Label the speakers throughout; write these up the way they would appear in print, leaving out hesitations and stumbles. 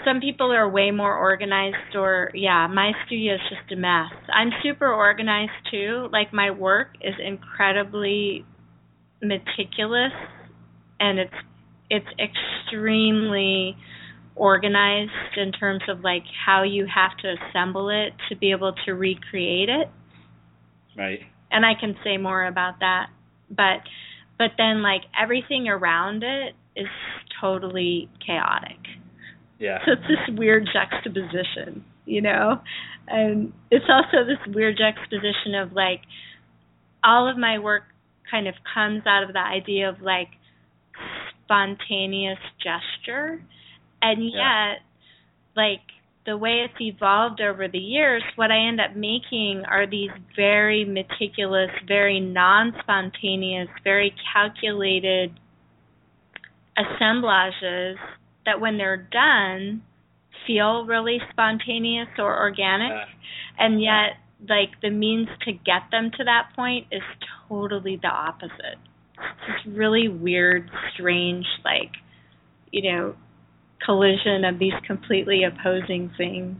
Speaker 1: some people are way more organized, or yeah, my studio is just a mess. I'm super organized too. Like, my work is incredibly meticulous, and it's extremely organized in terms of like how you have to assemble it to be able to recreate it.
Speaker 2: Right.
Speaker 1: And I can say more about that. But then like everything around it is totally chaotic.
Speaker 2: Yeah.
Speaker 1: So it's this weird juxtaposition, you know? And it's also this weird juxtaposition of like all of my work kind of comes out of the idea of like spontaneous gesture, and yet like the way it's evolved over the years, what I end up making are these very meticulous, very non-spontaneous, very calculated assemblages that when they're done feel really spontaneous or organic, and yet like the means to get them to that point is totally the opposite. It's this really weird, strange, like, you know, collision of these completely opposing things.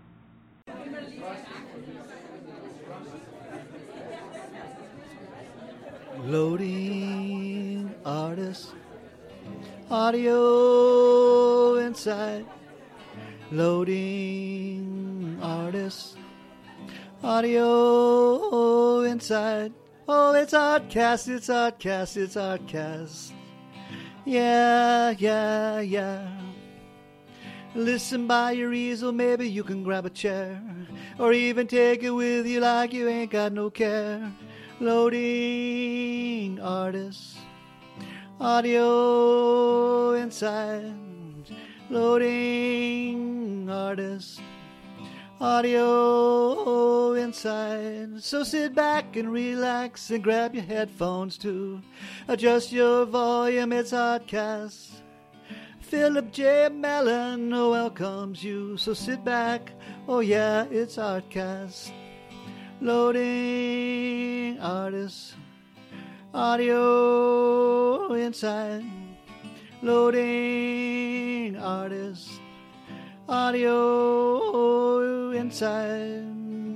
Speaker 3: Loading artist, audio inside. Loading artist, audio inside. Oh, it's Artcast, it's Artcast, it's Artcast. Yeah, yeah, yeah. Listen by your easel, maybe you can grab a chair, or even take it with you like you ain't got no care. Loading artists, audio inside. Loading artists, audio inside. So sit back and relax and grab your headphones too. Adjust your volume, it's Artcast. Philip J. Mellon welcomes you, so sit back. Oh yeah, it's Artcast. Loading artists, audio inside. Loading artists, audio inside.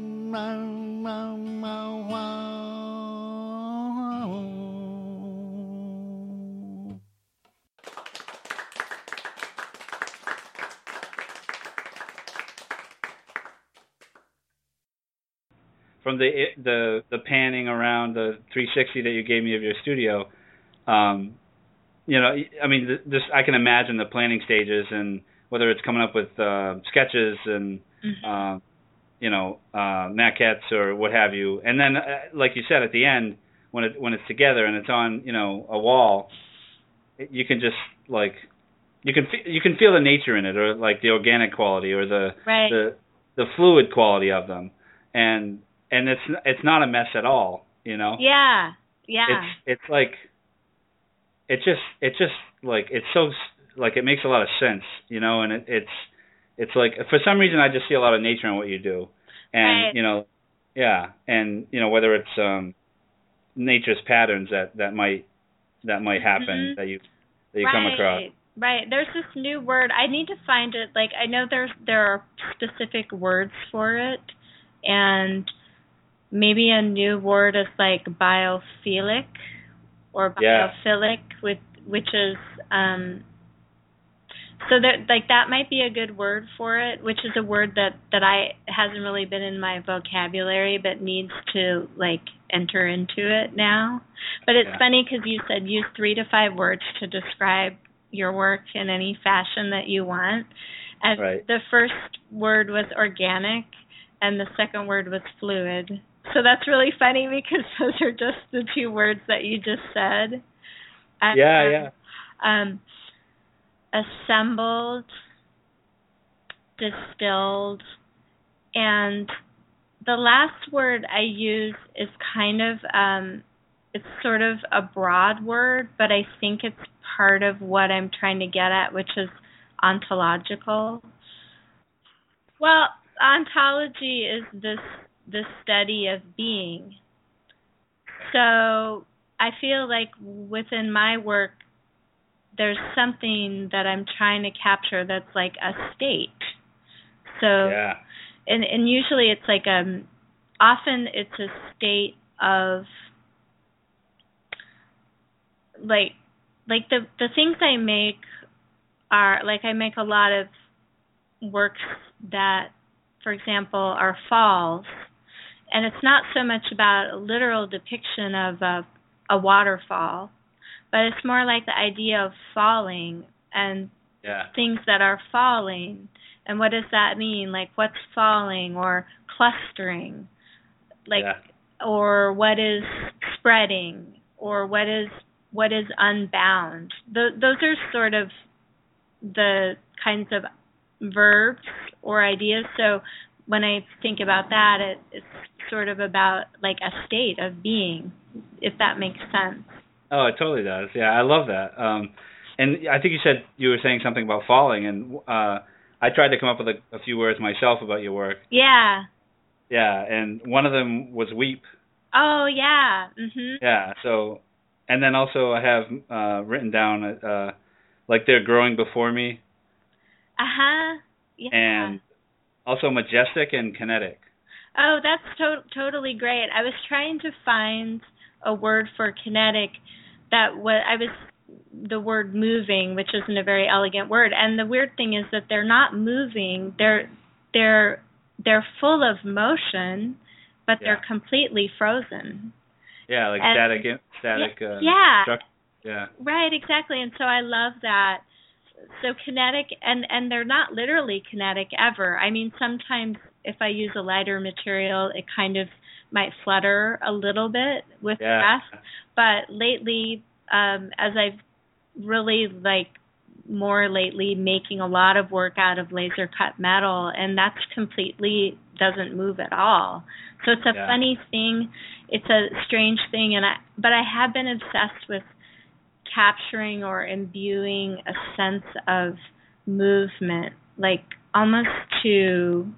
Speaker 2: From the panning around the 360 that you gave me of your studio, you know, I mean, this I can imagine the planning stages, and whether it's coming up with sketches and you know, maquettes or what have you, and then like you said at the end when it's together and it's on, you know, a wall, you can just like you can feel the nature in it, or like the organic quality, or the fluid quality of them, and it's not a mess at all, you know.
Speaker 1: Yeah.
Speaker 2: It's like it's just like it's so like it makes a lot of sense, you know, and it's like for some reason I just see a lot of nature in what you do, and you know, yeah, and you know whether it's nature's patterns that might happen that you come across.
Speaker 1: Right. There's this new word. I need to find it. Like I know there are specific words for it, and maybe a new word is like biophilic or biophilic, which is so that like that might be a good word for it, which is a word that I hasn't really been in my vocabulary but needs to like enter into it now. But it's funny because you said use 3 to 5 words to describe your work in any fashion that you want. And the first word was organic and the second word was fluid. So that's really funny because those are just the 2 words that you just said. And, assembled, distilled, and the last word I use is kind of, it's sort of a broad word, but I think it's part of what I'm trying to get at, which is ontological. Well, ontology is the study of being. So I feel like within my work, there's something that I'm trying to capture that's like a state. So, and usually it's like often it's a state of like the things I make are like I make a lot of works that, for example, are falls, and it's not so much about a literal depiction of a waterfall, but it's more like the idea of falling and things that are falling. And what does that mean? Like what's falling or clustering, like or what is spreading or what is unbound. Those are sort of the kinds of verbs or ideas. So when I think about that, it's sort of about like a state of being, if that makes sense.
Speaker 2: Oh, it totally does. Yeah, I love that. And I think you were saying something about falling, and I tried to come up with a few words myself about your work.
Speaker 1: Yeah.
Speaker 2: Yeah, and one of them was weep.
Speaker 1: Oh, yeah. Mhm.
Speaker 2: Yeah, so, and then also I have written down like they're growing before me.
Speaker 1: Uh-huh. Yeah.
Speaker 2: And also majestic and kinetic.
Speaker 1: Oh, that's totally great. I was trying to find a word for kinetic the word moving, which isn't a very elegant word. And the weird thing is that they're not moving. They're full of motion, but they're completely frozen.
Speaker 2: Yeah, like static. Structure. Yeah. Right,
Speaker 1: exactly. And so I love that. So kinetic, and they're not literally kinetic ever. I mean, sometimes if I use a lighter material, it kind of might flutter a little bit with breath. But lately, as I've really more lately making a lot of work out of laser cut metal, and that's completely doesn't move at all. So it's a funny thing. It's a strange thing, but I have been obsessed with capturing or imbuing a sense of movement, like almost to,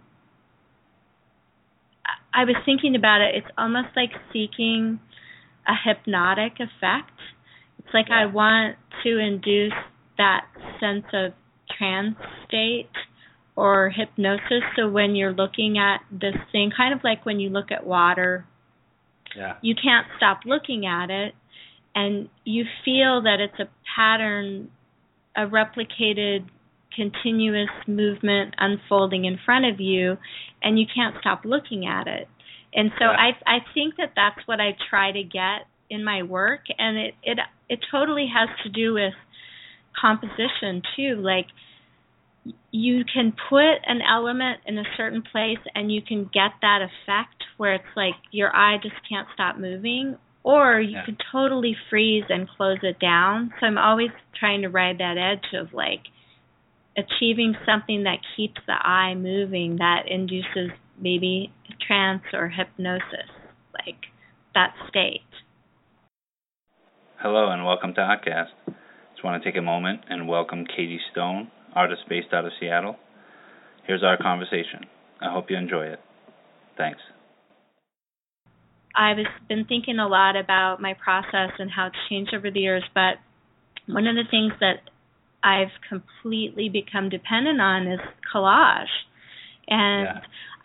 Speaker 1: I was thinking about it, it's almost like seeking a hypnotic effect. It's like I want to induce that sense of trance state or hypnosis. So when you're looking at this thing, kind of like when you look at water, you can't stop looking at it, and you feel that it's a pattern, a replicated continuous movement unfolding in front of you, and you can't stop looking at it. And so I think that that's what I try to get in my work, and it totally has to do with composition too. Like you can put an element in a certain place and you can get that effect where it's like your eye just can't stop moving, or you could totally freeze and close it down. So I'm always trying to ride that edge of like achieving something that keeps the eye moving, that induces maybe trance or hypnosis, like that state.
Speaker 2: Hello and welcome to Oddcast. Just want to take a moment and welcome Katie Stone, artist based out of Seattle. Here's our conversation. I hope you enjoy it. Thanks.
Speaker 1: I've been thinking a lot about my process and how it's changed over the years, but one of the things that I've completely become dependent on is collage. And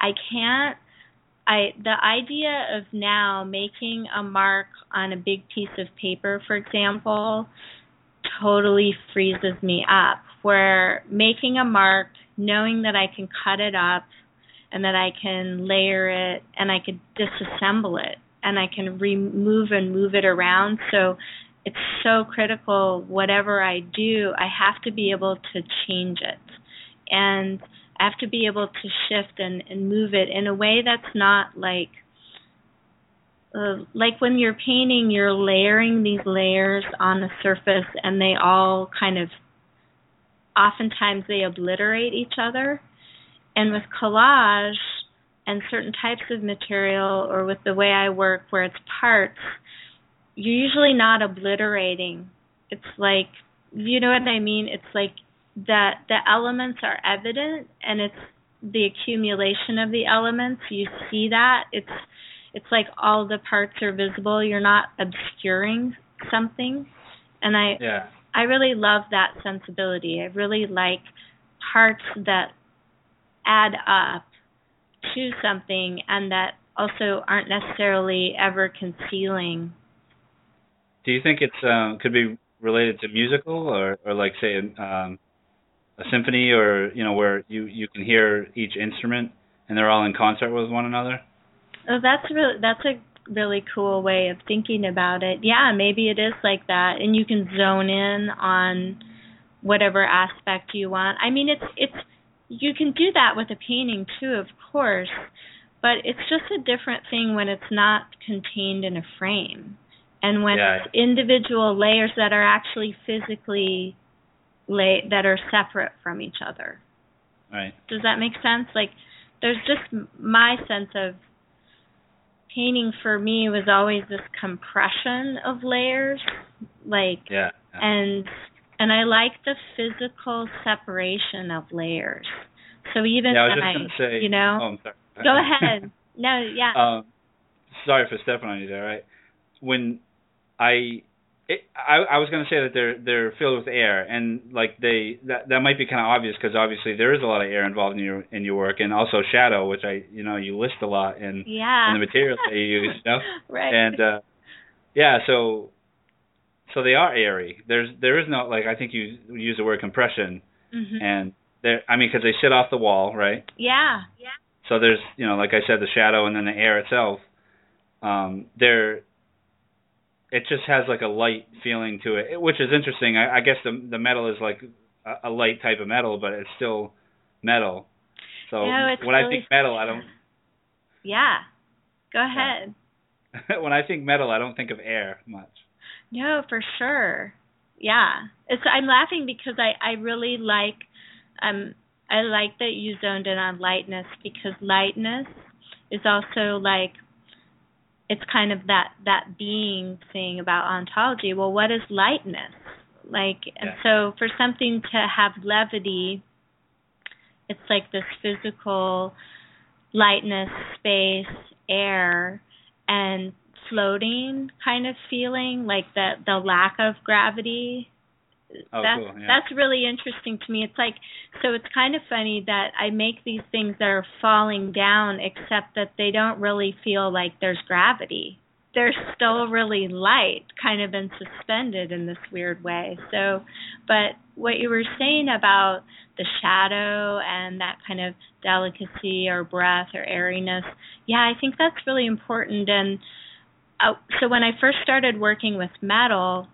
Speaker 1: the idea of now making a mark on a big piece of paper, for example, totally freezes me up, where making a mark, knowing that I can cut it up and that I can layer it and I could disassemble it and I can remove and move it around. So it's so critical, whatever I do, I have to be able to change it. And I have to be able to shift and move it in a way that's not like when you're painting, you're layering these layers on a surface and they all kind of, oftentimes they obliterate each other. And with collage and certain types of material, or with the way I work where it's parts, you're usually not obliterating. It's like, you know what I mean? It's like that the elements are evident, and it's the accumulation of the elements. You see that. It's like all the parts are visible. You're not obscuring something. And I really love that sensibility. I really like parts that add up to something and that also aren't necessarily ever concealing.
Speaker 2: Do you think it's could be related to musical or like say a symphony, or where you can hear each instrument and they're all in concert with one another?
Speaker 1: Oh, that's a really cool way of thinking about it. Yeah, maybe it is like that, and you can zone in on whatever aspect you want. I mean, it's you can do that with a painting too, of course, but it's just a different thing when it's not contained in a frame, and when it's individual layers that are actually physically that are separate from each other.
Speaker 2: Right.
Speaker 1: Does that make sense? Like, there's just my sense of painting for me was always this compression of layers, like, and I like the physical separation of layers. So even
Speaker 2: I was just going to say, oh, I'm sorry.
Speaker 1: Go ahead. No, yeah.
Speaker 2: Sorry for stepping on you there. Right. When I was going to say that they're filled with air, and like that might be kind of obvious because obviously there is a lot of air involved in your work, and also shadow, which you list a lot in the materials that you use,
Speaker 1: right.
Speaker 2: And so they are airy. There is no, like, I think you use the word compression, and because they sit off the wall, right?
Speaker 1: Yeah.
Speaker 2: So there's like I said, the shadow and then the air itself. It just has like a light feeling to it, which is interesting. I guess the metal is like a light type of metal, but it's still metal. So when I think metal, I don't.
Speaker 1: Yeah, go ahead.
Speaker 2: When I think metal, I don't think of air much.
Speaker 1: No, for sure. Yeah, I'm laughing because I really like I like that you zoned in on lightness, because lightness is also like, it's kind of that being thing about ontology. Well, what is lightness? Like, and so for something to have levity, it's like this physical lightness, space, air, and floating kind of feeling, like the lack of gravity.
Speaker 2: Cool. Yeah.
Speaker 1: That's really interesting to me. It's like, so it's kind of funny that I make these things that are falling down, except that they don't really feel like there's gravity. They're still really light, kind of been suspended in this weird way. So, but what you were saying about the shadow and that kind of delicacy or breath or airiness, I think that's really important. And so when I first started working with metal,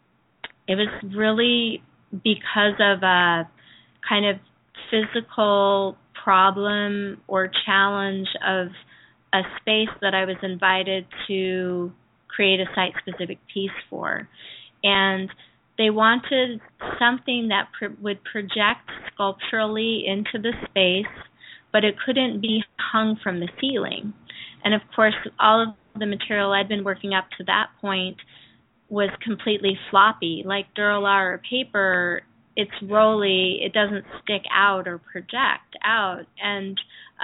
Speaker 1: it was really because of a kind of physical problem or challenge of a space that I was invited to create a site-specific piece for. And they wanted something that would project sculpturally into the space, but it couldn't be hung from the ceiling. And of course, all of the material I'd been working up to that point was completely floppy, like Duralar or paper. It's rolly, it doesn't stick out or project out. And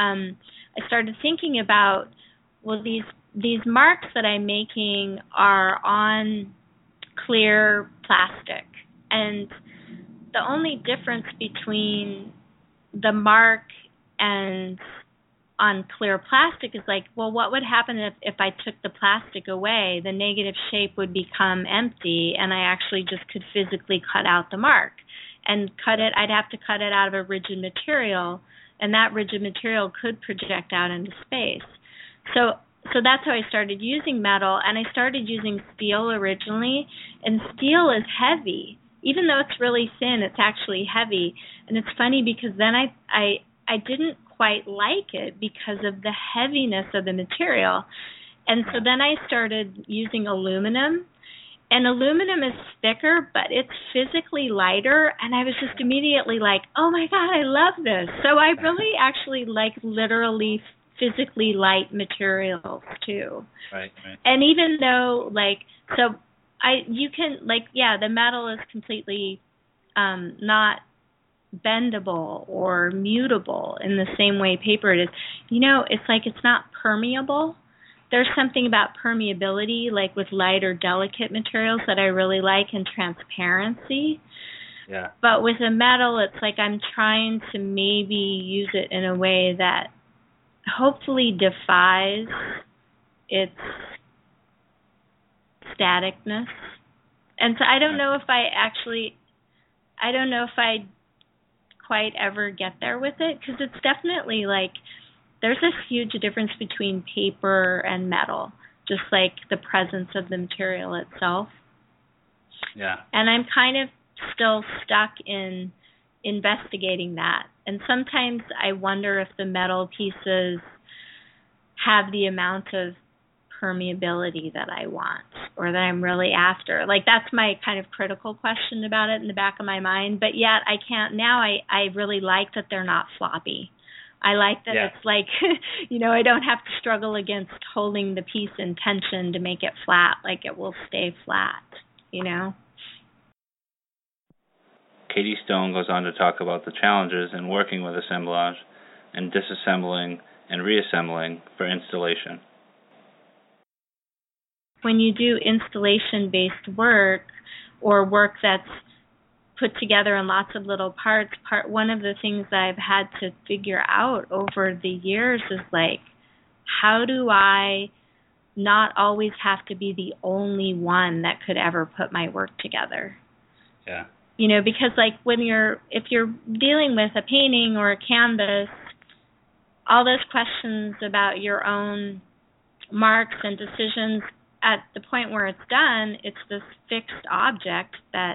Speaker 1: I started thinking about, well, these marks that I'm making are on clear plastic, and the only difference between the mark and on clear plastic is like, well, what would happen if I took the plastic away? The negative shape would become empty, and I actually just could physically cut out the mark. And I'd have to cut it out of a rigid material, and that rigid material could project out into space. So that's how I started using metal, and I started using steel originally, and steel is heavy. Even though it's really thin, it's actually heavy. And it's funny because then I didn't quite like it because of the heaviness of the material. And so then I started using aluminum, and aluminum is thicker, but it's physically lighter, and I was just immediately like, oh my God, I love this. So I really actually like literally physically light materials too.
Speaker 2: Right.
Speaker 1: And even though the metal is completely not bendable or mutable in the same way paper is. It's like it's not permeable. there's something about permeability, like with light or delicate materials, that I really like, and transparency.
Speaker 2: Yeah.
Speaker 1: But with a metal, it's like I'm trying to maybe use it in a way that hopefully defies its staticness. And so I don't know if I quite ever get there with it, because it's definitely like there's a huge difference between paper and metal, just like the presence of the material itself.
Speaker 2: Yeah.
Speaker 1: And I'm kind of still stuck in investigating that. And sometimes I wonder if the metal pieces have the amount of permeability that I want, or that I'm really after. Like, that's my kind of critical question about it in the back of my mind. But yet I can't now. I really like that they're not floppy. I like that It's like, I don't have to struggle against holding the piece in tension to make it flat. Like, it will stay flat,
Speaker 2: Katie Stone goes on to talk about the challenges in working with assemblage and disassembling and reassembling for installation.
Speaker 1: When you do installation-based work, or work that's put together in lots of little parts, one of the things I've had to figure out over the years is, like, how do I not always have to be the only one that could ever put my work together?
Speaker 2: Yeah.
Speaker 1: Because, like, if you're dealing with a painting or a canvas, all those questions about your own marks and decisions, at the point where it's done, it's this fixed object that,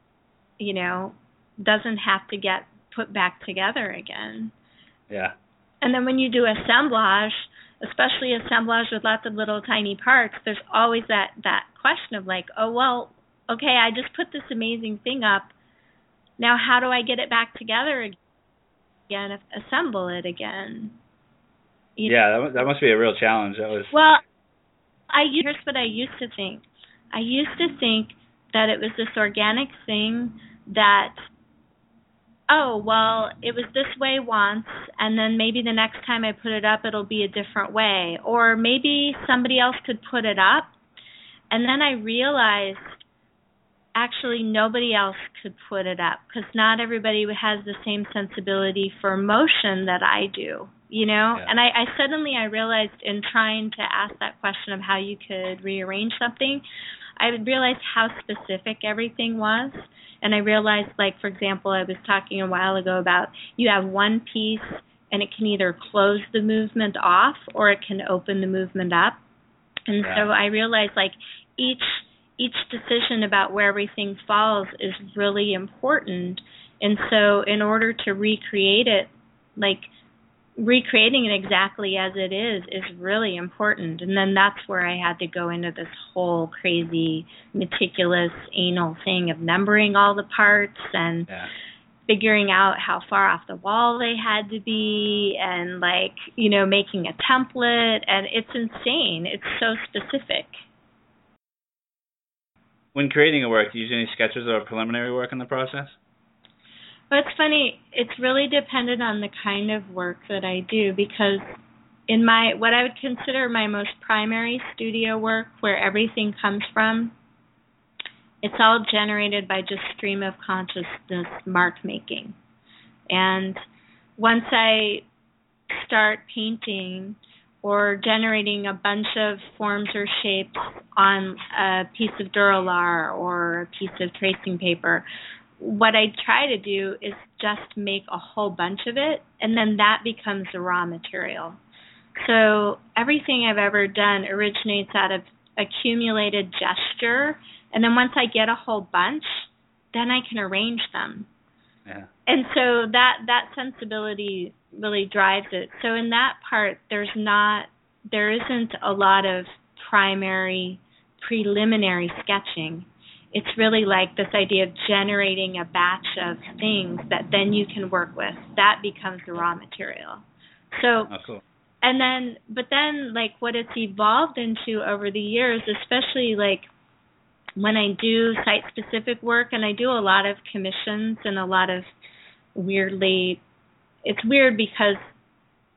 Speaker 1: doesn't have to get put back together again.
Speaker 2: Yeah.
Speaker 1: And then when you do assemblage, especially assemblage with lots of little tiny parts, there's always that question of, like, oh, well, okay, I just put this amazing thing up. Now how do I get it back together again, assemble it again?
Speaker 2: That must be a real challenge.
Speaker 1: Well, here's what I used to think. I used to think that it was this organic thing that, oh, well, it was this way once, and then maybe the next time I put it up, it'll be a different way. Or maybe somebody else could put it up. And then I realized, actually, nobody else could put it up, because not everybody has the same sensibility for motion that I do,
Speaker 2: Yeah.
Speaker 1: And I realized, in trying to ask that question of how you could rearrange something, I realized how specific everything was. And I realized, like, for example, I was talking a while ago about you have one piece and it can either close the movement off or it can open the movement up. And so I realized, like, each decision about where everything falls is really important. And so in order to recreate it, like, recreating it exactly as it is really important. And then that's where I had to go into this whole crazy, meticulous, anal thing of numbering all the parts and figuring out how far off the wall they had to be, and, like, making a template. And it's insane. It's so specific.
Speaker 2: When creating a work, do you use any sketches or preliminary work in the process?
Speaker 1: Well, it's funny. It's really dependent on the kind of work that I do, because in what I would consider my most primary studio work, where everything comes from, it's all generated by just stream of consciousness mark making. And once I start painting or generating a bunch of forms or shapes on a piece of Duralar or a piece of tracing paper, what I try to do is just make a whole bunch of it, and then that becomes the raw material. So everything I've ever done originates out of accumulated gesture, and then once I get a whole bunch, then I can arrange them.
Speaker 2: Yeah.
Speaker 1: And so that sensibility really drives it. So in that part, there isn't a lot of preliminary sketching. It's really like this idea of generating a batch of things that then you can work with. That becomes the raw material. So,
Speaker 2: cool.
Speaker 1: But then, like, what it's evolved into over the years, especially, like, when I do site-specific work, and I do a lot of commissions and a lot of it's weird because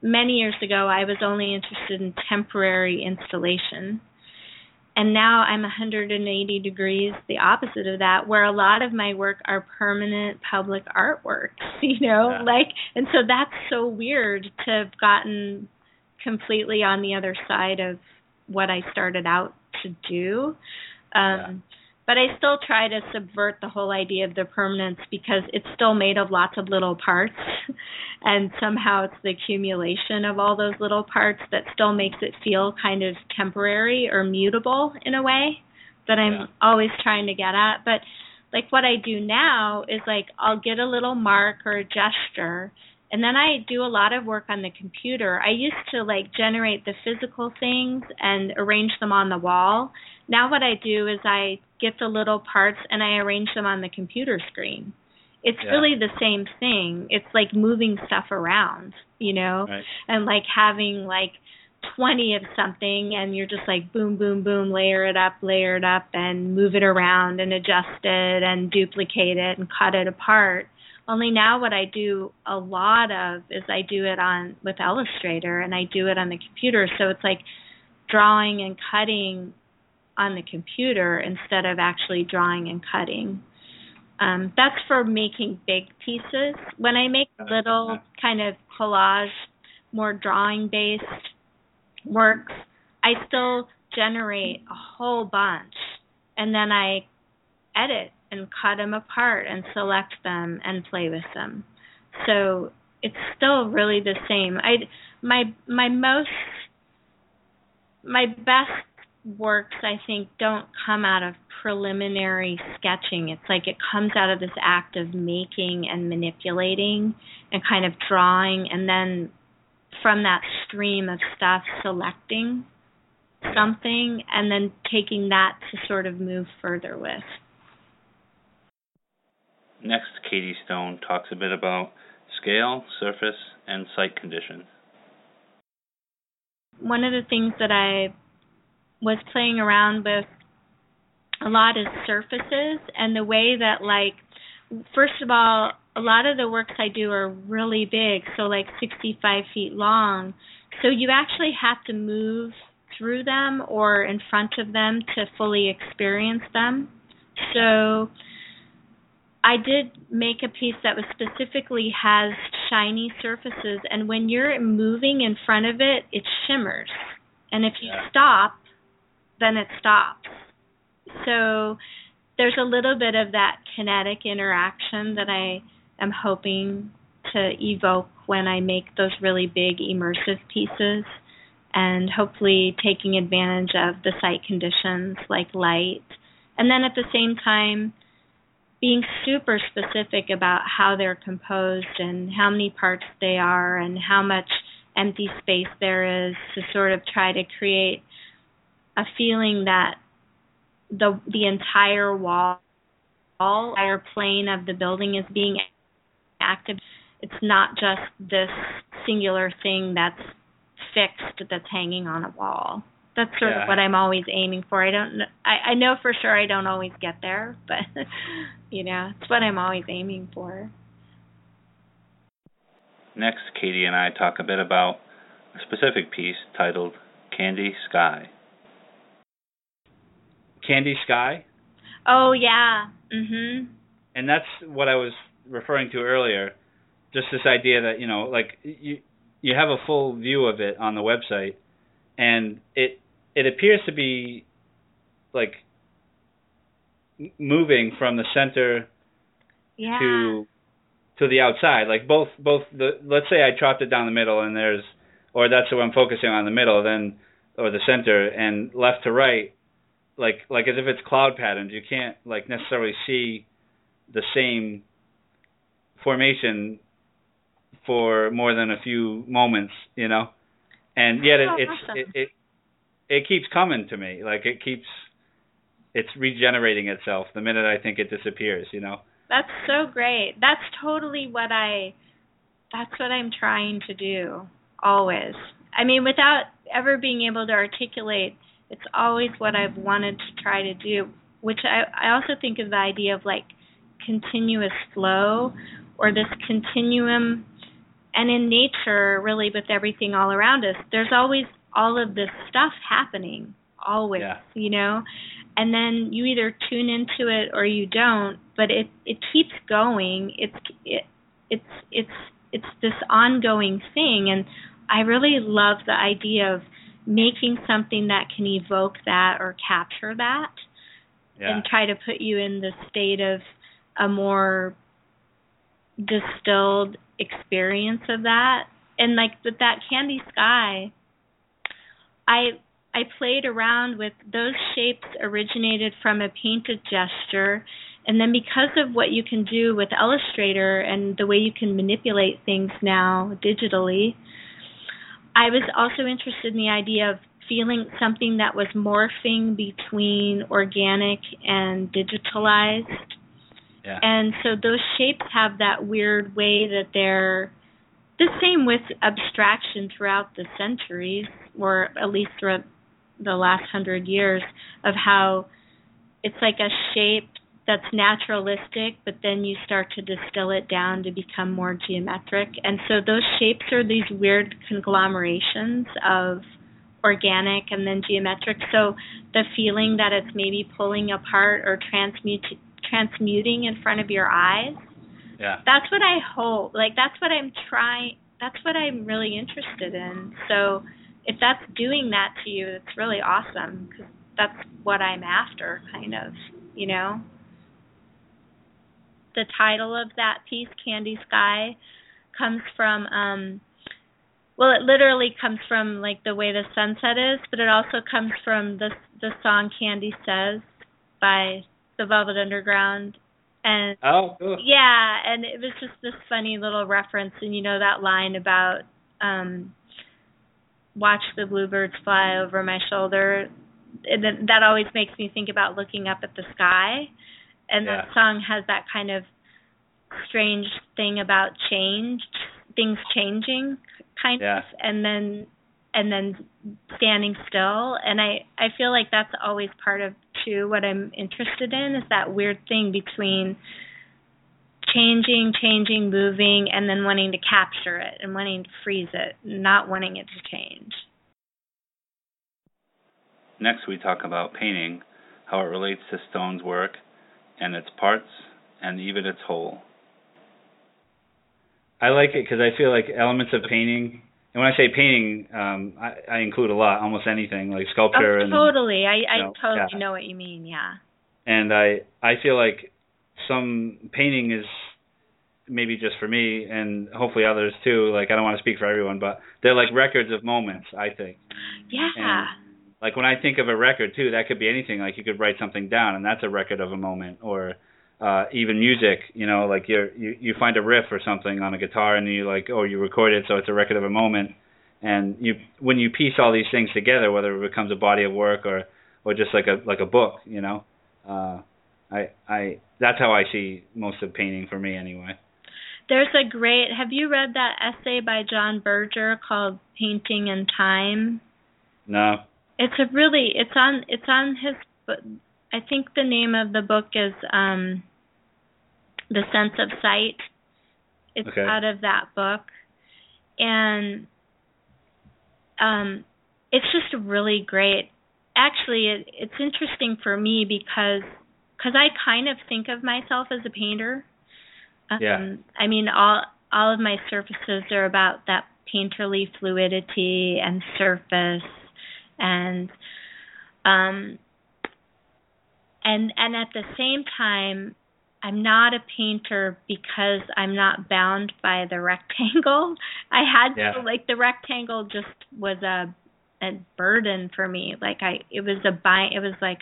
Speaker 1: many years ago, I was only interested in temporary installation. And now I'm 180 degrees the opposite of that, where a lot of my work are permanent public artworks, and so that's so weird to have gotten completely on the other side of what I started out to do. But I still try to subvert the whole idea of the permanence, because it's still made of lots of little parts, and somehow it's the accumulation of all those little parts that still makes it feel kind of temporary or mutable in a way that I'm always trying to get at. But like what I do now is like I'll get a little mark or a gesture, and then I do a lot of work on the computer. I used to like generate the physical things and arrange them on the wall. Now what I do is I get the little parts and I arrange them on the computer screen. It's really the same thing. It's like moving stuff around,
Speaker 2: right.
Speaker 1: and like having like 20 of something, and you're just like boom, boom, boom, layer it up, and move it around and adjust it and duplicate it and cut it apart. Only now what I do a lot of is I do it with Illustrator, and I do it on the computer. So it's like drawing and cutting on the computer instead of actually drawing and cutting. That's for making big pieces. When I make little kind of collage, more drawing-based works, I still generate a whole bunch, and then I edit and cut them apart and select them and play with them. So it's still really the same. My best works, I think, don't come out of preliminary sketching. It's like it comes out of this act of making and manipulating and kind of drawing, and then from that stream of stuff selecting something and then taking that to sort of move further with.
Speaker 2: Next, Katie Stone talks a bit about scale, surface, and site conditions.
Speaker 1: One of the things that I was playing around with a lot is surfaces, and the way that, like, first of all, a lot of the works I do are really big, so like 65 feet long. So you actually have to move through them or in front of them to fully experience them. So I did make a piece that was specifically has shiny surfaces, and when you're moving in front of it, it shimmers. And if you stop, then it stops. So there's a little bit of that kinetic interaction that I am hoping to evoke when I make those really big immersive pieces, and hopefully taking advantage of the site conditions like light. And then at the same time, being super specific about how they're composed and how many parts they are and how much empty space there is, to sort of try to create a feeling that the entire wall, entire plane of the building is being active. It's not just this singular thing that's fixed, that's hanging on a wall. That's sort of what I'm always aiming for. I know for sure I don't always get there, but it's what I'm always aiming for. Next,
Speaker 2: Katie and I talk a bit about a specific piece titled Candy Sky. Candy Sky?
Speaker 1: Oh, yeah. Mhm.
Speaker 2: And that's what I was referring to earlier. Just this idea that, like you have a full view of it on the website, and it appears to be like moving from the center to the outside. Like both let's say I chopped it down the middle, and or that's what I'm focusing on, the middle, then, or the center, and left to right, like as if it's cloud patterns. You can't like necessarily see the same formation for more than a few moments, and yet it keeps coming to me. Like it's regenerating itself the minute I think it disappears.
Speaker 1: That's so great. That's totally that's what I'm trying to do always. I mean, without ever being able to articulate, it's always what I've wanted to try to do, which I also think of the idea of like continuous flow, or this continuum and in nature, really with everything all around us, there's always all of this stuff happening, always, you know, and then you either tune into it or you don't, but it keeps going. It's this ongoing thing, and I really love the idea of making something that can evoke that or capture that, and try to put you in the state of a more distilled experience of that. And like with that Candy Sky, I played around with those shapes. Originated from a painted gesture, and then because of what you can do with Illustrator and the way you can manipulate things now digitally, I was also interested in the idea of feeling something that was morphing between organic and digitalized.
Speaker 2: Yeah.
Speaker 1: And so those shapes have that weird way that they're the same with abstraction throughout the centuries, or at least throughout the last 100 years, of how it's like a shape that's naturalistic, but then you start to distill it down to become more geometric. And so those shapes are these weird conglomerations of organic and then geometric. So the feeling that it's maybe pulling apart or transmuting in front of your eyes, that's what I hope. Like, that's what I'm trying, that's what I'm really interested in. So if that's doing that to you, it's really awesome, because that's what I'm after, kind of, you know? The title of that piece, Candy Sky, comes from, it literally comes from like the way the sunset is, but it also comes from the song Candy Says by the Velvet Underground. And
Speaker 2: oh, cool.
Speaker 1: Yeah, and it was just this funny little reference, and you know that line about watch the bluebirds fly over my shoulder, and then that always makes me think about looking up at the sky. And that song has that kind of strange thing about change, things changing, kind of, and then standing still. And I feel like that's always part of, too, what I'm interested in, is that weird thing between changing, moving, and then wanting to capture it and wanting to freeze it, not wanting it to change.
Speaker 2: Next, we talk about painting, how it relates to stone's work, and its parts, and even its whole. I like it because I feel like elements of painting, and when I say painting, I include a lot, almost anything, like sculpture.
Speaker 1: Totally.
Speaker 2: And,
Speaker 1: I totally know what you mean, yeah.
Speaker 2: And I feel like some painting is maybe just for me, and hopefully others too, like I don't want to speak for everyone, but they're like records of moments, I think.
Speaker 1: Yeah.
Speaker 2: And, like when I think of a record too, that could be anything. Like you could write something down, and that's a record of a moment. Or even music, you know, like you find a riff or something on a guitar, and you you record it, so it's a record of a moment. And when you piece all these things together, whether it becomes a body of work or just like a book, you know, I that's how I see most of painting for me anyway.
Speaker 1: There's have you read that essay by John Berger called Painting in Time?
Speaker 2: No.
Speaker 1: It's on his, I think the name of the book is The Sense of Sight. It's out of that book. And it's just really great. Actually, it's interesting for me because I kind of think of myself as a painter. I mean, all of my surfaces are about that painterly fluidity and surface, and at the same time, I'm not a painter because I'm not bound by the rectangle. I had to, like, the rectangle just was a burden for me. Like it was like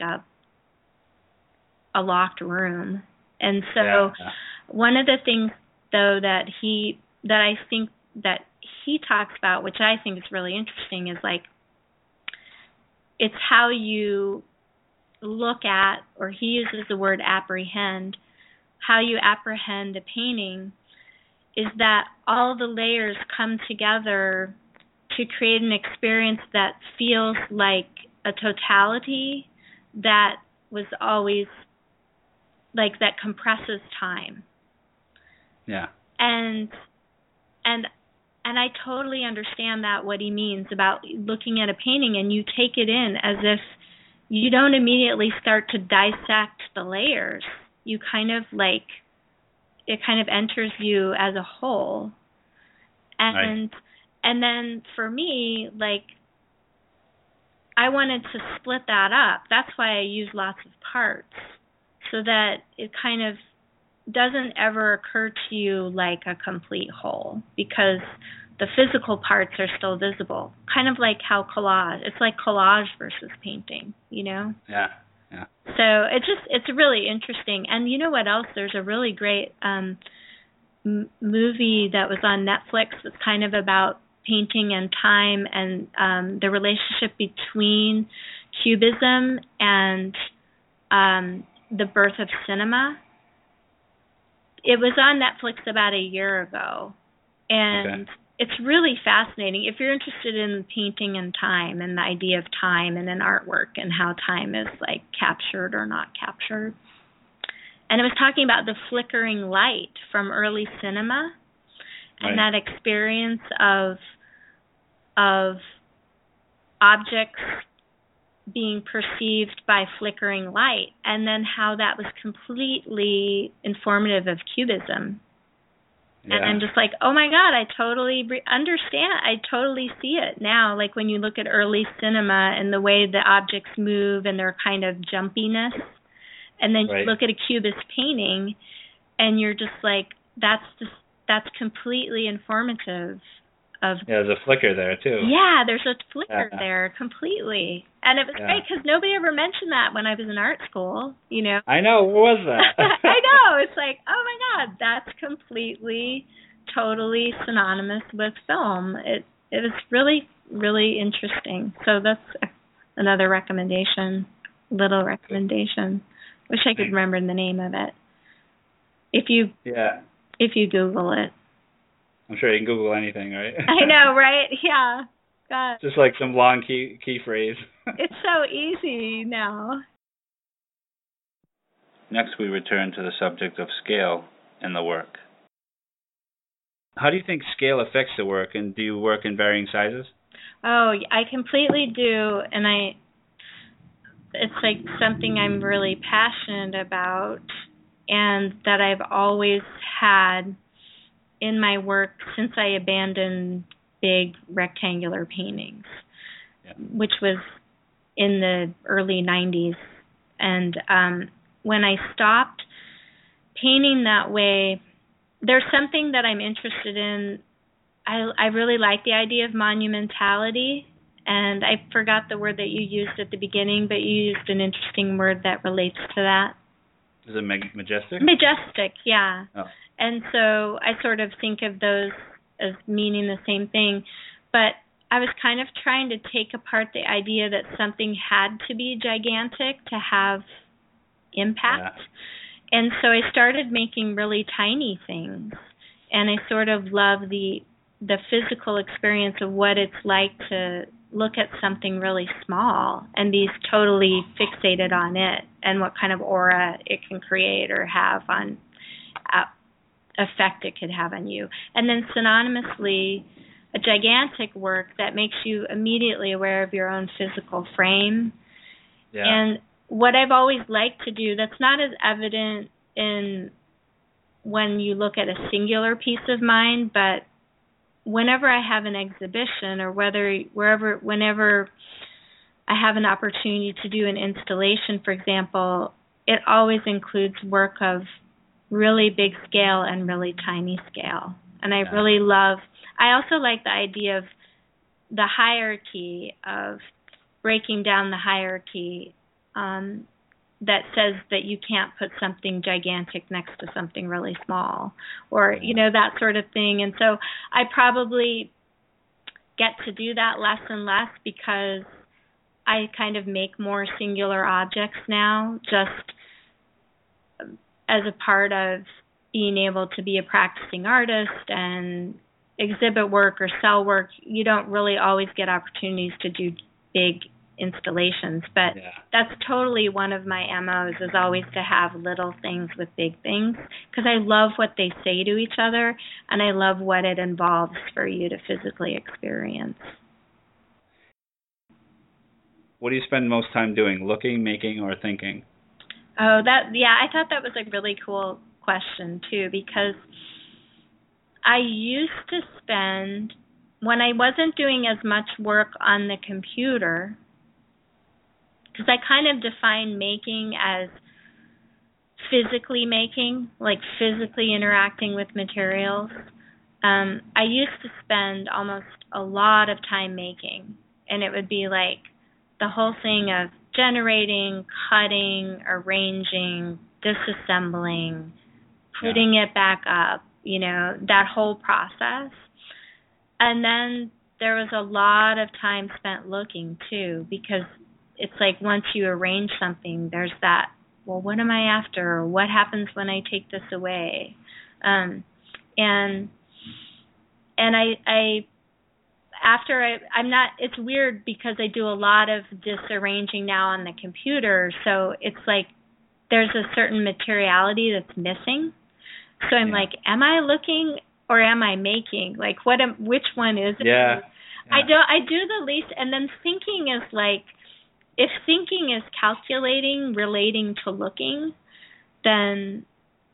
Speaker 1: a locked room. And so one of the things though that I think that he talks about, which I think is really interesting, is like it's how you look at, or he uses the word apprehend, how you apprehend a painting is that all the layers come together to create an experience that feels like a totality that was always like that compresses time.
Speaker 2: Yeah.
Speaker 1: And And I totally understand that, what he means about looking at a painting and you take it in as if you don't immediately start to dissect the layers. You kind of like, it kind of enters you as a whole. And
Speaker 2: right.
Speaker 1: and then for me, like, I wanted to split that up. That's why I use lots of parts, so that it kind of doesn't ever occur to you like a complete whole, because the physical parts are still visible. Kind of like how it's like collage versus painting, you know?
Speaker 2: Yeah.
Speaker 1: So it's really interesting. And you know what else? There's a really great movie that was on Netflix that's kind of about painting and time and the relationship between Cubism and the birth of cinema. It was on Netflix about a year ago, and it's really fascinating if you're interested in painting and time and the idea of time and an artwork and how time is like captured or not captured. And it was talking about the flickering light from early cinema and that experience of objects being perceived by flickering light, and then how that was completely informative of Cubism. Yeah. And I'm just like, oh my God, I totally understand. I totally see it now. Like when you look at early cinema and the way the objects move and their kind of jumpiness, and then you look at a Cubist painting, and you're just like, that's completely informative of.
Speaker 2: Yeah, there's a flicker there too.
Speaker 1: Yeah, there's a flicker there completely, and it was great because nobody ever mentioned that when I was in art school. You know.
Speaker 2: I know. What was that?
Speaker 1: I know. It's like, oh my God, that's completely, totally synonymous with film. It was really, really interesting. So that's another recommendation. Little recommendation. Wish I could remember the name of it. If you Google it.
Speaker 2: I'm sure you can Google anything, right?
Speaker 1: I know, right? Yeah. God.
Speaker 2: Just like some long key phrase.
Speaker 1: It's so easy now.
Speaker 2: Next, we return to the subject of scale in the work. How do you think scale affects the work, and do you work in varying sizes?
Speaker 1: Oh, I completely do, and it's like something I'm really passionate about, and that I've always had in my work since I abandoned big rectangular paintings, which was in the early 90s. And when I stopped painting that way, there's something that I'm interested in. I really like the idea of monumentality, and I forgot the word that you used at the beginning, but you used an interesting word that relates to that.
Speaker 2: Is it majestic?
Speaker 1: Majestic, yeah.
Speaker 2: Oh.
Speaker 1: And so I sort of think of those as meaning the same thing. But I was kind of trying to take apart the idea that something had to be gigantic to have impact. Yeah. And so I started making really tiny things. And I sort of love the physical experience of what it's like to look at something really small and be totally fixated on it, and what kind of aura it can create or have on effect it could have on you. And then synonymously, a gigantic work that makes you immediately aware of your own physical frame. Yeah. And what I've always liked to do, that's not as evident in when you look at a singular piece of mine, but whenever I have an exhibition, or whenever I have an opportunity to do an installation, for example, it always includes work of really big scale and really tiny scale. And I really I also like the idea of the hierarchy, of breaking down the hierarchy that says that you can't put something gigantic next to something really small, or, that sort of thing. And so I probably get to do that less and less because I kind of make more singular objects now, just as a part of being able to be a practicing artist and exhibit work or sell work. You don't really always get opportunities to do big installations. But that's totally one of my MOs, is always to have little things with big things, because I love what they say to each other, and I love what it involves for you to physically experience.
Speaker 2: What do you spend most time doing? Looking, making, or thinking?
Speaker 1: Oh, I thought that was a really cool question too, because I used to spend, when I wasn't doing as much work on the computer, because I kind of define making as physically making, like physically interacting with materials. I used to spend almost a lot of time making, and it would be like the whole thing of generating, cutting, arranging, disassembling, putting it back up, that whole process. And then there was a lot of time spent looking too, because it's like once you arrange something, there's that, well, what am I after? Or what happens when I take this away? And I'm not, it's weird because I do a lot of disarranging now on the computer, so it's like there's a certain materiality that's missing. So I'm like, am I looking or am I making? Like, which one is it?
Speaker 2: Yeah.
Speaker 1: I do the least, and then thinking is like, if thinking is calculating relating to looking, then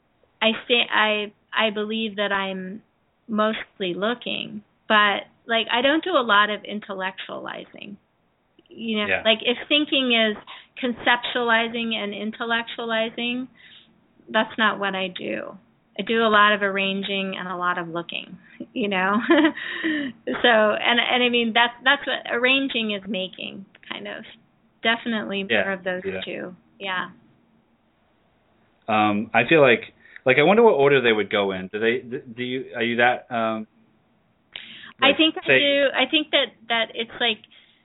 Speaker 1: I believe that I'm mostly looking, but like I don't do a lot of intellectualizing. Like if thinking is conceptualizing and intellectualizing, that's not what I do. I do a lot of arranging and a lot of looking, So, and I mean, that's what arranging is, making, kind of. Definitely more of those two. Yeah.
Speaker 2: I feel like I wonder what order they would go in. Are you that,
Speaker 1: I think I do. I think that it's like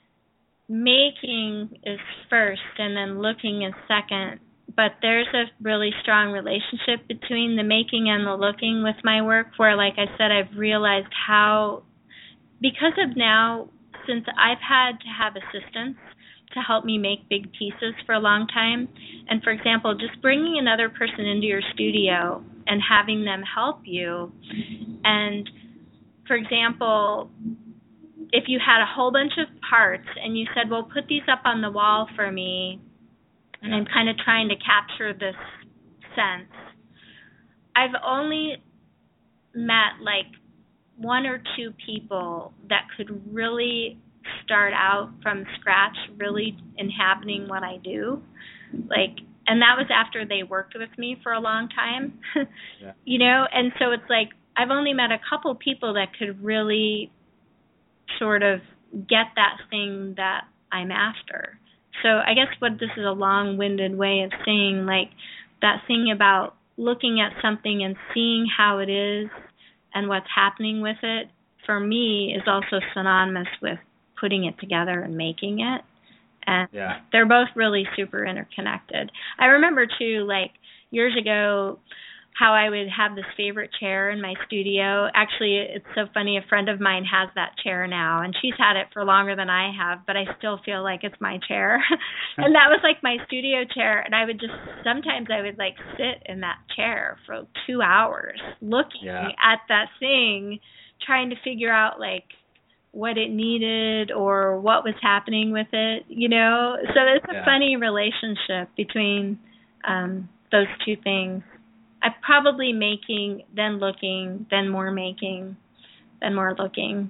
Speaker 1: making is first and then looking is second. But there's a really strong relationship between the making and the looking with my work, where, like I said, I've realized how, because of now, since I've had to have assistants to help me make big pieces for a long time, and for example, just bringing another person into your studio and having them help you, and for example, if you had a whole bunch of parts and you said, well, put these up on the wall for me, and I'm kind of trying to capture this sense, I've only met like one or two people that could really start out from scratch, really inhabiting what I do. And that was after they worked with me for a long time, and so it's like, I've only met a couple people that could really sort of get that thing that I'm after. So I guess what this is a long-winded way of saying, like, that thing about looking at something and seeing how it is and what's happening with it, for me, is also synonymous with putting it together and making it. And they're both really super interconnected. I remember, too, like, years ago, how I would have this favorite chair in my studio. Actually, it's so funny, a friend of mine has that chair now, and she's had it for longer than I have, but I still feel like it's my chair. And that was like my studio chair, and sometimes I would like sit in that chair for 2 hours looking at that thing, trying to figure out like what it needed or what was happening with it, So it's a funny relationship between those two things. I'm probably making, then looking, then more making, then more looking.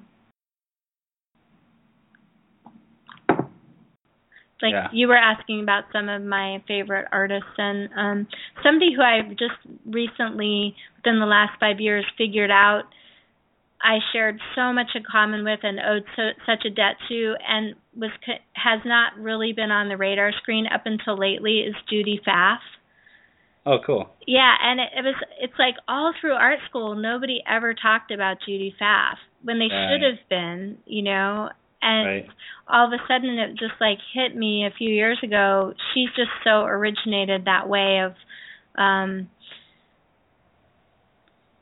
Speaker 1: You were asking about some of my favorite artists, and somebody who I've just recently, within the last 5 years, figured out I shared so much in common with and owed such a debt to, and has not really been on the radar screen up until lately, is Judy Pfaff.
Speaker 2: Oh, cool.
Speaker 1: Yeah, and it's like all through art school, nobody ever talked about Judy Pfaff when they should have been, and all of a sudden it just like hit me a few years ago. She's just so originated that way of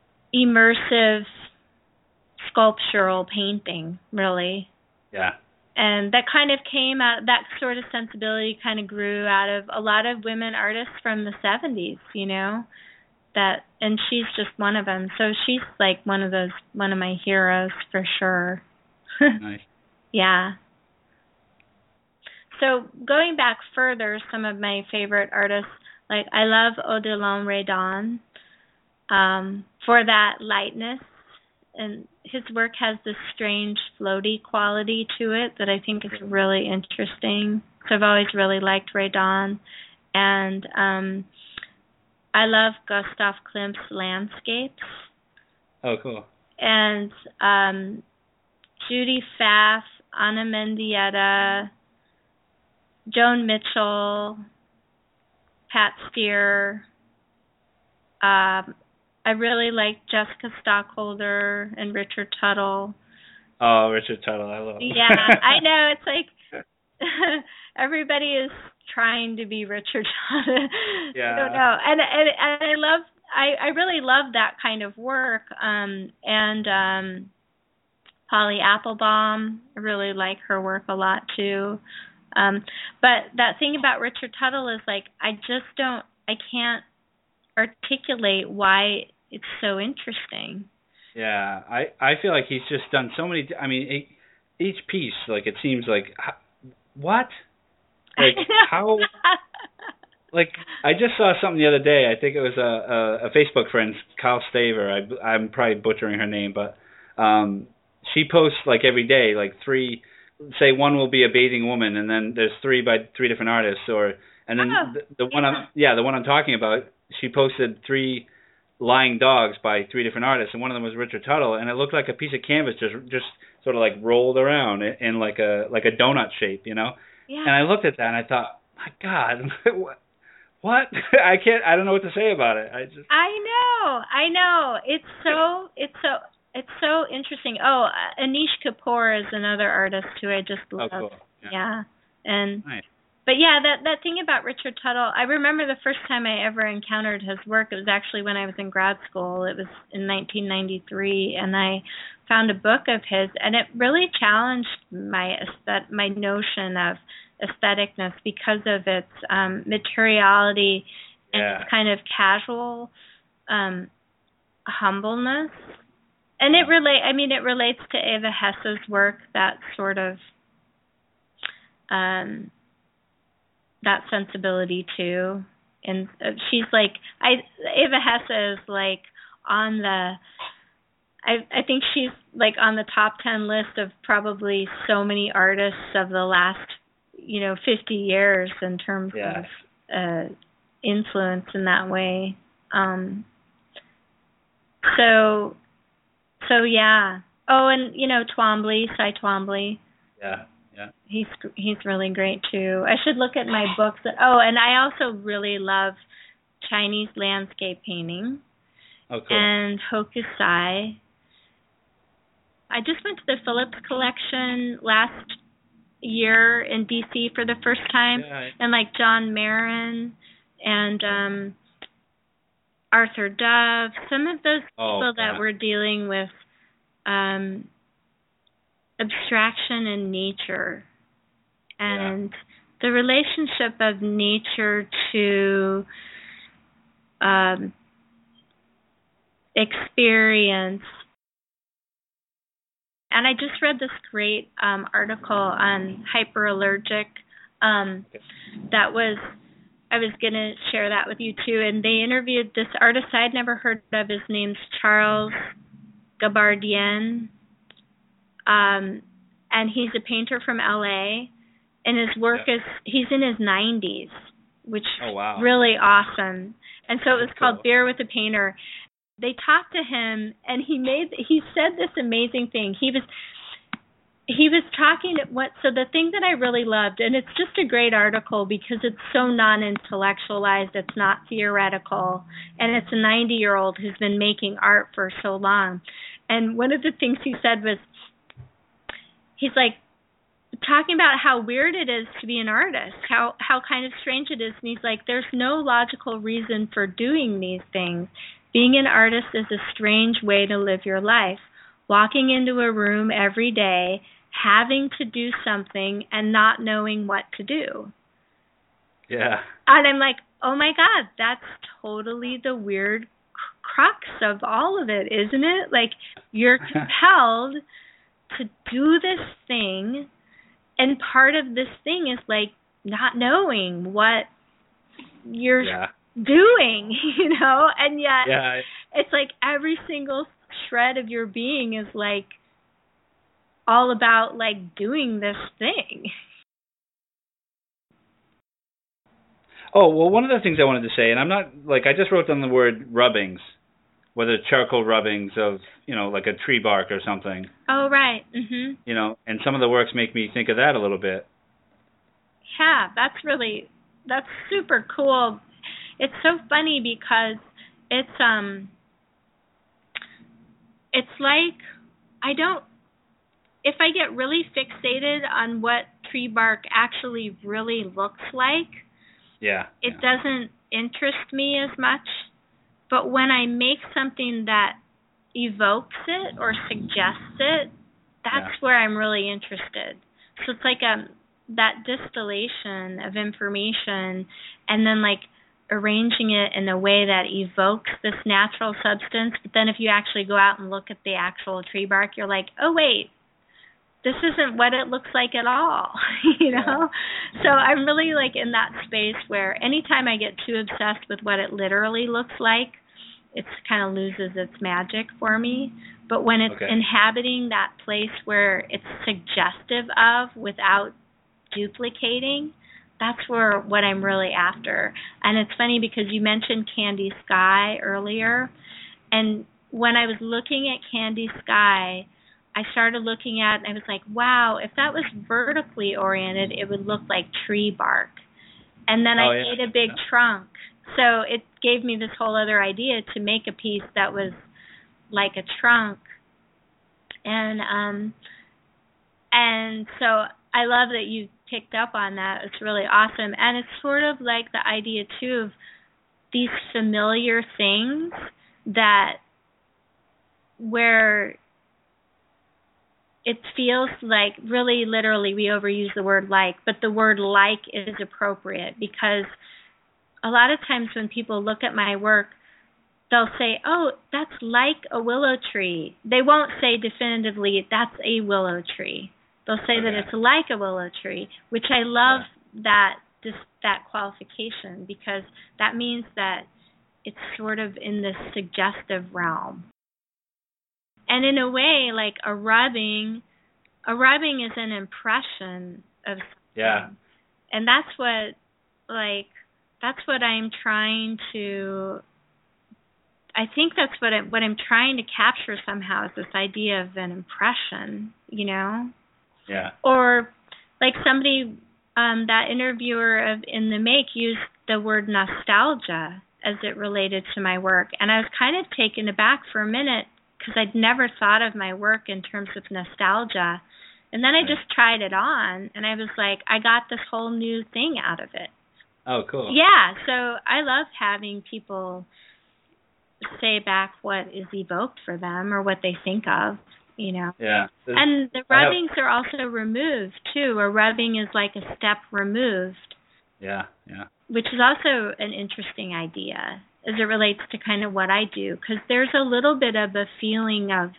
Speaker 1: immersive sculptural painting, really.
Speaker 2: Yeah.
Speaker 1: that kind of came out, that sort of sensibility kind of grew out of a lot of women artists from the 70s, and she's just one of them. So she's like one of my heroes for sure.
Speaker 2: Nice.
Speaker 1: Yeah. So going back further, some of my favorite artists, like I love Odilon Redon for that lightness, and his work has this strange floaty quality to it that I think is really interesting. So I've always really liked Redon. And I love Gustav Klimt's landscapes.
Speaker 2: Oh, cool.
Speaker 1: And Judy Pfaff, Ana Mendieta, Joan Mitchell, Pat Steer. I really like Jessica Stockholder and Richard Tuttle.
Speaker 2: Oh, Richard Tuttle, I love him.
Speaker 1: Yeah, I know. It's like everybody is trying to be Richard Tuttle.
Speaker 2: Yeah.
Speaker 1: I don't know. And I really love that kind of work. And Polly Applebaum, I really like her work a lot too. But that thing about Richard Tuttle is like I can't articulate why it's so interesting.
Speaker 2: Yeah, I feel like he's just done so many. I mean, each piece, like it seems like what, like how, like I just saw something the other day. I think it was a Facebook friend, Kyle Staver. I'm probably butchering her name, but she posts like every day, like three. Say one will be a bathing woman, and then there's three by three different artists, and then the one I'm talking about. She posted 3 lying dogs by 3 different artists, and one of them was Richard Tuttle, and it looked like a piece of canvas just sort of like rolled around in like a donut shape,
Speaker 1: Yeah.
Speaker 2: And I looked at that and I thought, my God, what? I don't know what to say about it.
Speaker 1: I know. It's so interesting. Oh, Anish Kapoor is another artist who I just love.
Speaker 2: Oh, cool.
Speaker 1: Yeah. And
Speaker 2: nice.
Speaker 1: But yeah, that thing about Richard Tuttle, I remember the first time I ever encountered his work. It was actually when I was in grad school. It was in 1993, and I found a book of his, and it really challenged my notion of aestheticness because of its materiality and its kind of casual humbleness. And it relates to Eva Hesse's work, that sort of that sensibility too. And she's like, Eva Hesse is like on the, I think she's like on the top 10 list of probably so many artists of the last, 50 years in terms of influence in that way. So yeah. Oh, and Twombly, Cy Twombly.
Speaker 2: Yeah.
Speaker 1: He's really great too. I should look at my books. And I also really love Chinese landscape painting.
Speaker 2: Oh, cool.
Speaker 1: And Hokusai. I just went to the Phillips collection last year in DC for the first time, and like John Marin and Arthur Dove, some of those people that were dealing with abstraction and nature, and the relationship of nature to experience. And I just read this great article on hyperallergic I was going to share that with you too. And they interviewed this artist I'd never heard of. His name's Charles Gabardien. And he's a painter from LA. And his work he's in his 90s, which is really awesome. And so it was called Beer with a Painter. They talked to him, and he said this amazing thing. He was talking so the thing that I really loved, and it's just a great article because it's so non-intellectualized, it's not theoretical, and it's a 90-year-old who's been making art for so long. And one of the things he said was, he's like talking about how weird it is to be an artist, how kind of strange it is, and he's like, there's no logical reason for doing these things. Being an artist is a strange way to live your life. Walking into a room every day, having to do something and not knowing what to do.
Speaker 2: Yeah.
Speaker 1: And I'm like, oh my God, that's totally the weird crux of all of it, isn't it? Like, you're compelled to do this thing, and part of this thing is like not knowing what you're doing, and yet it's like every single shred of your being is like all about like doing this thing.
Speaker 2: Oh, well, one of the things I wanted to say, and I'm not, like, I just wrote down the word rubbings, whether it's charcoal rubbings of, like a tree bark or something.
Speaker 1: Oh, right. Mhm.
Speaker 2: And some of the works make me think of that a little bit.
Speaker 1: Yeah, that's super cool. It's so funny because it's like if I get really fixated on what tree bark actually really looks like, it doesn't interest me as much. But when I make something that evokes it or suggests it, that's where I'm really interested. So it's like that distillation of information, and then like arranging it in a way that evokes this natural substance. But then if you actually go out and look at the actual tree bark, you're like, oh wait, this isn't what it looks like at all, So I'm really like in that space where anytime I get too obsessed with what it literally looks like, it kind of loses its magic for me. But when it's inhabiting that place where it's suggestive of without duplicating, that's what I'm really after. And it's funny because you mentioned Candy Sky earlier, and when I was looking at Candy Sky, I started looking at it and I was like, wow, if that was vertically oriented, it would look like tree bark. And then I made a big trunk. So it gave me this whole other idea to make a piece that was like a trunk. And so I love that you picked up on that. It's really awesome. And it's sort of like the idea, too, of these familiar things where it feels like, really literally we overuse the word like, but the word like is appropriate because a lot of times when people look at my work, they'll say, oh, that's like a willow tree. They won't say definitively that's a willow tree. They'll say that it's like a willow tree, which I love that qualification, because that means that it's sort of in this suggestive realm. And in a way, like a rubbing is an impression of something.
Speaker 2: Yeah.
Speaker 1: And that's what I'm trying to, I think that's what I'm trying to capture somehow, is this idea of an impression,
Speaker 2: Yeah.
Speaker 1: Or like somebody, that interviewer in the Make used the word nostalgia as it related to my work. And I was kind of taken aback for a minute because I'd never thought of my work in terms of nostalgia. And then I just tried it on, and I was like, I got this whole new thing out of it.
Speaker 2: Oh, cool.
Speaker 1: Yeah, so I love having people say back what is evoked for them or what they think of,
Speaker 2: Yeah.
Speaker 1: And the rubbings are also removed, too. A rubbing is like a step removed.
Speaker 2: Yeah.
Speaker 1: Which is also an interesting idea as it relates to kind of what I do, because there's a little bit of a feeling of,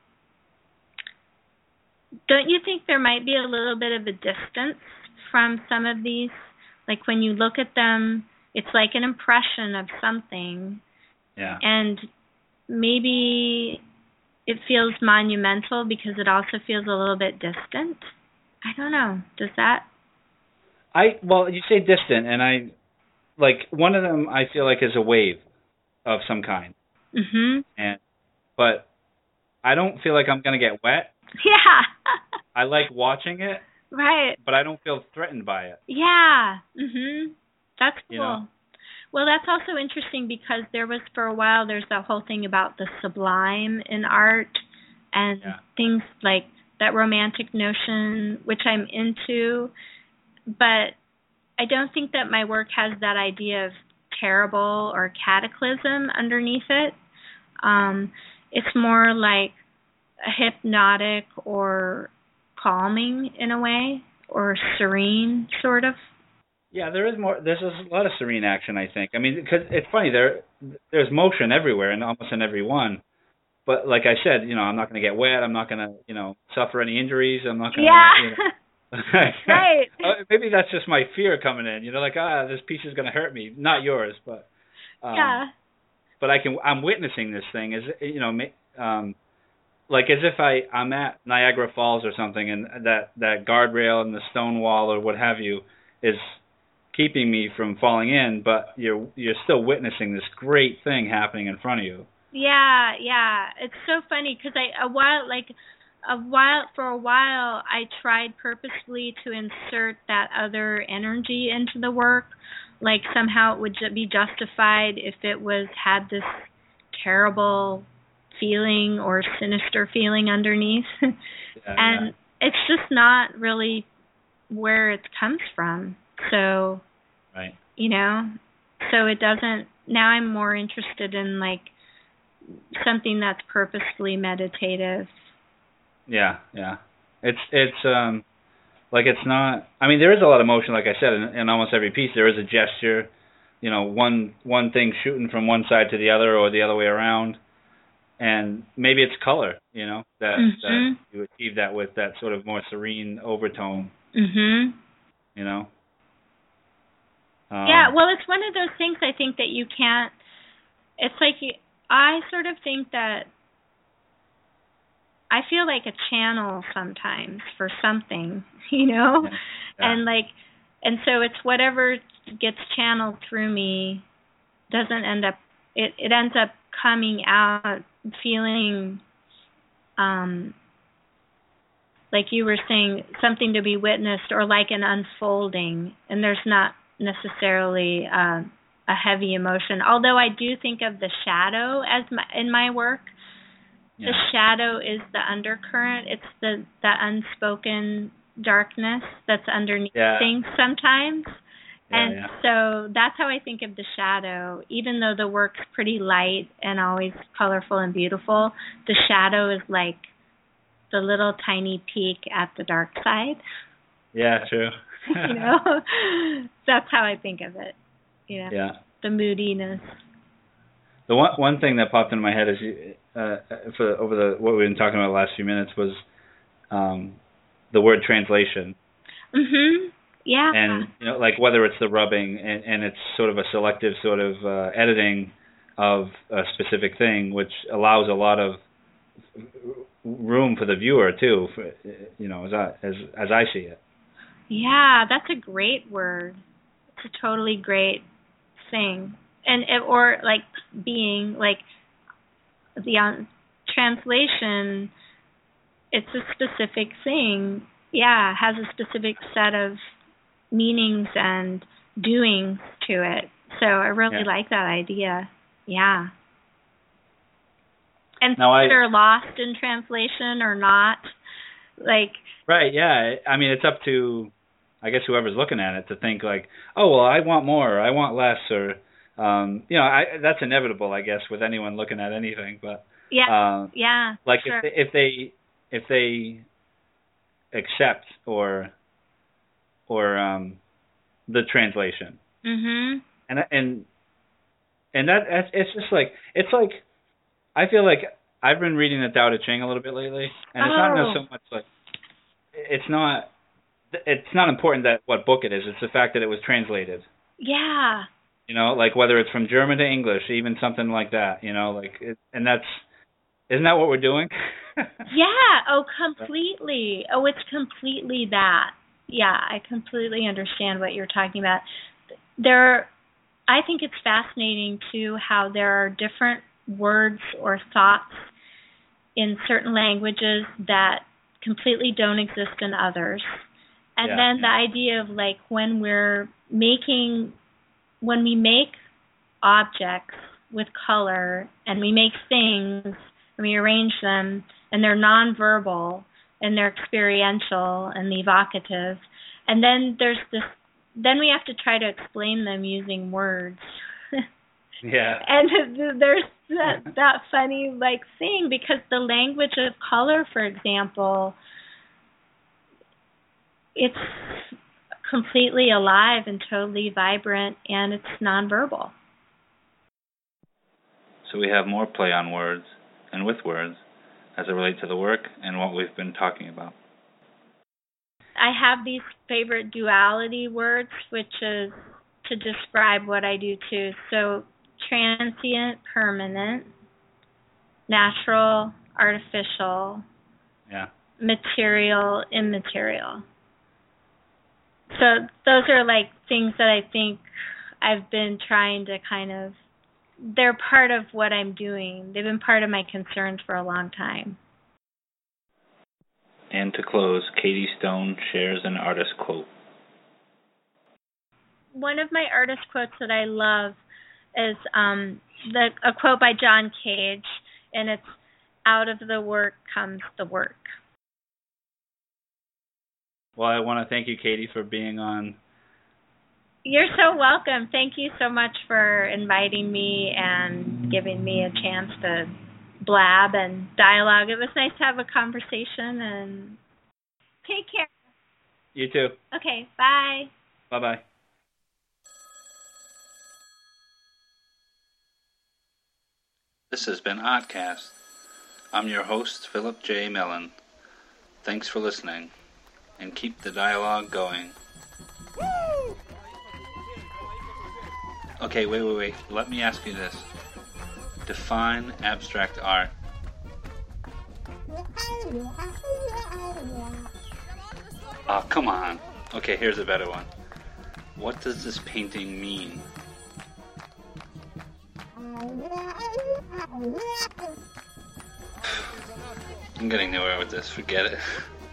Speaker 1: don't you think there might be a little bit of a distance from some of these? Like when you look at them, it's like an impression of something.
Speaker 2: Yeah. And
Speaker 1: maybe it feels monumental because it also feels a little bit distant. I don't know. Does that?
Speaker 2: Well, you say distant, and like one of them I feel like is a wave of some kind.
Speaker 1: Mhm.
Speaker 2: But I don't feel like I'm going to get wet.
Speaker 1: Yeah.
Speaker 2: I like watching it.
Speaker 1: Right.
Speaker 2: But I don't feel threatened by it.
Speaker 1: Yeah. Mhm. That's cool. Well, that's also interesting because for a while there's that whole thing about the sublime in art and things like that romantic notion, which I'm into, but I don't think that my work has that idea of terrible or cataclysm underneath it. It's more like a hypnotic or calming in a way, or serene, sort of.
Speaker 2: Yeah, there is more. There's a lot of serene action, I think. I mean, because it's funny, there's motion everywhere and almost in every one. But like I said, I'm not going to get wet. I'm not going to, suffer any injuries. I'm not going to.
Speaker 1: Yeah. Right.
Speaker 2: Maybe that's just my fear coming in. Like, this piece is going to hurt me. Not yours, but.
Speaker 1: Yeah.
Speaker 2: But I'm witnessing this thing as like as if I'm at Niagara Falls or something, and that guardrail and the stone wall or what have you is keeping me from falling in, but you're still witnessing this great thing happening in front of you.
Speaker 1: Yeah, it's so funny because for a while I tried purposely to insert that other energy into the work, like somehow it would be justified if it had this terrible feeling or sinister feeling underneath. And it's just not really where it comes from. So,
Speaker 2: right.
Speaker 1: So it doesn't. Now I'm more interested in like something that's purposefully meditative.
Speaker 2: Yeah. It's like it's not. I mean, there is a lot of motion, like I said, in almost every piece. There is a gesture. One thing shooting from one side to the other or the other way around. And maybe it's color, that you achieve that with that sort of more serene overtone.
Speaker 1: Mhm. Yeah, well, it's one of those things I think that you can't. It's like I sort of think that I feel like a channel sometimes for something,
Speaker 2: Yeah.
Speaker 1: and so it's whatever gets channeled through me doesn't end up. It ends up coming out feeling like you were saying, something to be witnessed or like an unfolding, and there's not necessarily a heavy emotion, although I do think of the shadow in my work. The shadow is the undercurrent. It's the unspoken darkness that's underneath things sometimes. So that's how I think of the shadow. Even though the work's pretty light and always colorful and beautiful, the shadow is like the little tiny peek at the dark side.
Speaker 2: Yeah, true.
Speaker 1: That's how I think of it.
Speaker 2: Yeah.
Speaker 1: The moodiness.
Speaker 2: The one thing that popped into my head is what we've been talking about the last few minutes was the word translation.
Speaker 1: Mhm. Yeah.
Speaker 2: And like whether it's the rubbing and it's sort of a selective sort of editing of a specific thing, which allows a lot of room for the viewer too. As I see it.
Speaker 1: Yeah, that's a great word. It's a totally great thing, or like being like the translation. It's a specific thing. Yeah, it has a specific set of meanings and doings to it. So I really like that idea. Yeah. And
Speaker 2: now
Speaker 1: things are lost in translation or not. Like.
Speaker 2: Right. Yeah. I mean, it's up to, I guess, whoever's looking at it to think like, oh well, I want more, or I want less, or that's inevitable, I guess, with anyone looking at anything. But like sure. if they accept or the translation.
Speaker 1: Mhm.
Speaker 2: And that it's just like I feel like I've been reading the Tao Te Ching a little bit lately, and it's not so much like it's not important that what book it is. It's the fact that it was translated.
Speaker 1: Yeah.
Speaker 2: Like whether it's from German to English, even something like that. And isn't that what we're doing?
Speaker 1: Yeah. Oh, completely. Oh, it's completely that. Yeah, I completely understand what you're talking about. I think it's fascinating too how there are different words or thoughts in certain languages that completely don't exist in others. And then the idea of like when we make objects with color and we make things and we arrange them and they're nonverbal and they're experiential and evocative, and then then we have to try to explain them using words.
Speaker 2: Yeah.
Speaker 1: And there's that funny like thing, because the language of color, for example, it's completely alive and totally vibrant, and it's nonverbal.
Speaker 2: So we have more play on words and with words as it relates to the work and what we've been talking about.
Speaker 1: I have these favorite duality words, which is to describe what I do too. So transient, permanent, natural, artificial, material, immaterial. So those are like things that I think I've been trying to they're part of what I'm doing. They've been part of my concerns for a long time.
Speaker 2: And to close, Katie Stone shares an artist quote.
Speaker 1: One of my artist quotes that I love is a quote by John Cage, and it's, "Out of the work comes the work." Well, I want to thank you, Katie, for being on. You're so welcome. Thank you so much for inviting me and giving me a chance to blab and dialogue. It was nice to have a conversation, and take care. You too. Okay, bye. Bye-bye. This has been Oddcast. I'm your host, Philip J. Mellon. Thanks for listening, and keep the dialogue going. Woo! Okay, wait. Let me ask you this. Define abstract art. Oh, come on. Okay, here's a better one. What does this painting mean? I'm getting nowhere with this. Forget it.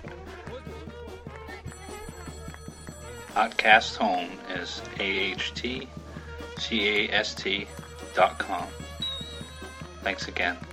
Speaker 1: Oddcast home is ahtcast.com. Thanks again.